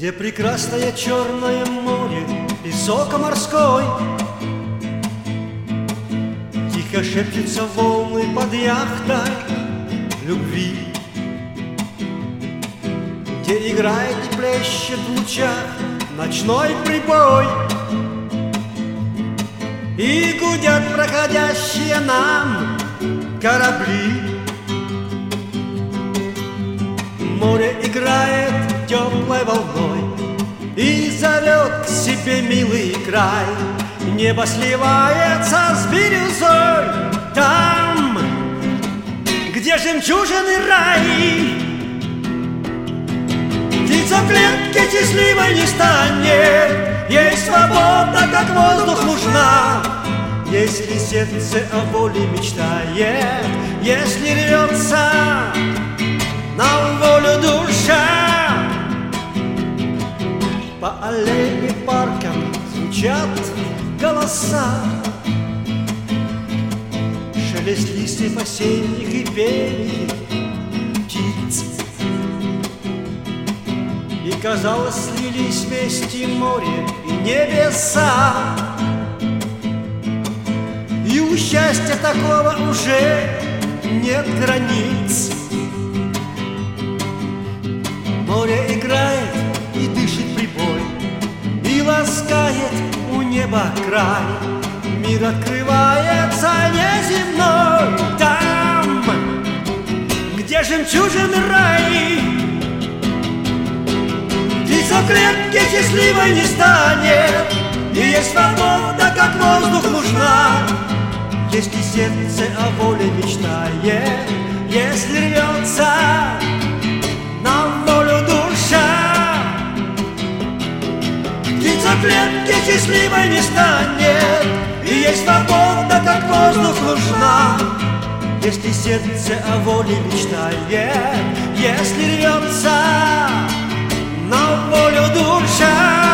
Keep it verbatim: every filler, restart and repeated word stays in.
Где прекрасное черное море, песок морской, тихо шепчутся волны под яхтой любви, где играет и плещет в лучах ночной прибой, и гудят проходящие нам корабли. Море играет теплой волной и зовет к себе милый край. Небо сливается с бирюзой там, где жемчужины рай. Птица в клетке счастливой не станет, ей свобода, как воздух, нужна. Если сердце о воле мечтает, если рвется на волю душа. По аллеям и паркам звучат голоса, шелест листьев осенних и пение птиц. И, казалось, слились вместе море и небеса, и у счастья такого уже нет границ. Море играет и дышит прибой, и ласкает у неба край. Мир открывается неземной там, где жемчужины рай. Птица в клетке счастливой не станет, и ей свобода, как воздух, нужна. Если сердце о воле мечтает, если рвется на волю душа. Птица в клетке счастливой не станет, и ей свобода, как воздух, нужна. Если сердце о воле мечтает, если рвется на волю душа.